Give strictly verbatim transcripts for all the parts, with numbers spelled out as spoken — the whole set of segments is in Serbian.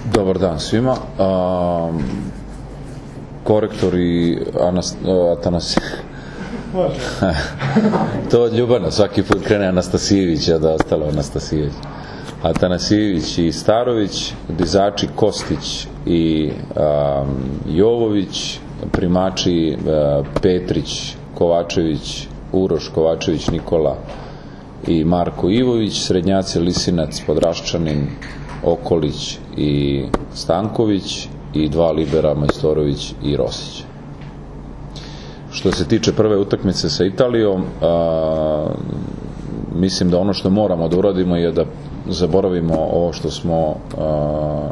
Dobar dan svima. A, korektor i Atanasi... To od Ljubana, svaki put krene Anastasijević, a da ostalo Anastasijević. Atanasijević i Starović, dizači Kostić i a, Jovović, primači a, Petrić, Kovačević, Uroš, Kovačević, Nikola i Marko Ivović, srednjaci Lisinac, Podraščanin, Okolić i Stanković i dva libera Majstorović i Rosić. Što se tiče prve utakmice sa Italijom, a, mislim da ono što moramo da uradimo je da zaboravimo ovo što smo a, a,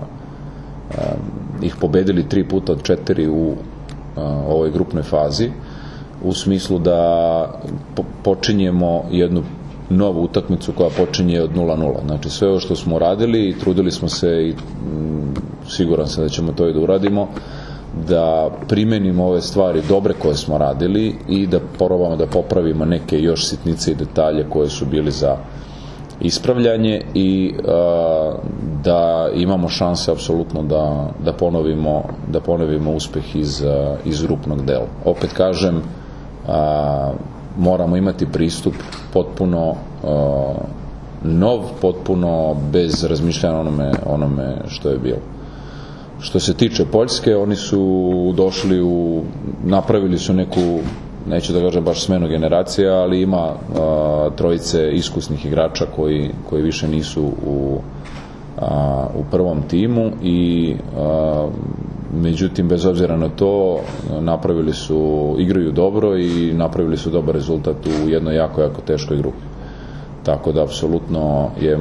ih pobedili tri puta od četiri u a, ovoj grupnoj fazi, u smislu da po, počinjemo jednu novu utakmicu koja počinje od nula nula. Znači sve ovo što smo radili i trudili smo se i m, siguran sam da ćemo to i da uradimo, da primenimo ove stvari dobre koje smo radili i da probamo da popravimo neke još sitnice i detalje koje su bili za ispravljanje i a, da imamo šanse apsolutno da, da ponovimo da ponovimo uspeh iz, a, iz grupnog dela. Opet kažem, a, moramo imati pristup potpuno a, nov, potpuno bez razmišljanja onome, onome što je bilo. Što se tiče Poljske, oni su došli u, napravili su neku, neću da kažem baš smenu generacija, ali ima a, trojice iskusnih igrača koji, koji više nisu u, a, u prvom timu i a, međutim, bez obzira na to, napravili su, igraju dobro i napravili su dobar rezultat u jednoj jako, jako teškoj grupi. Tako da, apsolutno je,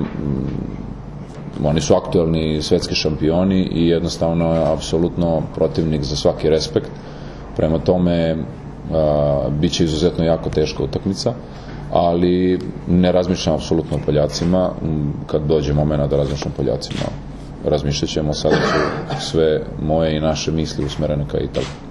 oni su aktuelni svetski šampioni i jednostavno je apsolutno protivnik za svaki respekt. Prema tome, a, bit će izuzetno jako teška utakmica, ali ne razmišljam apsolutno o Poljacima. Kad dođe momena da razmišljam o Poljacima, razmišljat ćemo. Sada su sve moje i naše misli usmerene ka Italiji.